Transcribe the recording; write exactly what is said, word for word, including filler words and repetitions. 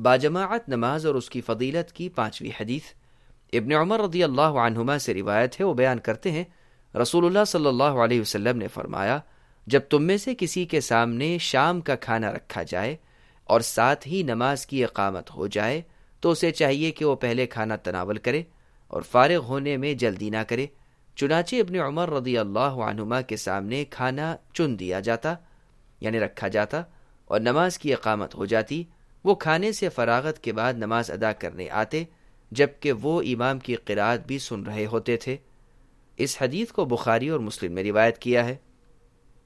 बाजमाअत नमाज और उसकी फजीलत की पांचवी हदीस इब्न उमर रदियल्लाहु अन्हुमा से रिवायत है। वो बयान करते हैं, रसूलुल्लाह सल्लल्लाहु अलैहि वसल्लम ने फरमाया, जब तुम में से किसी के सामने शाम का खाना रखा जाए और साथ ही नमाज की इकामत हो जाए तो उसे चाहिए कि वो पहले खाना तनावल करे और फारिग होने में जल्दी ना करे। चुनाचे इब्न उमर रदियल्लाहु अन्हुमा के सामने खाना चुन दिया जाता, यानी रखा जाता, और नमाज की इकामत हो जाती। वो खाने से फरागत के बाद नमाज अदा करने आते, जबकि वो इमाम की क़िराअत भी सुन रहे होते थे। इस हदीस को बुखारी और मुस्लिम में रिवायत किया है।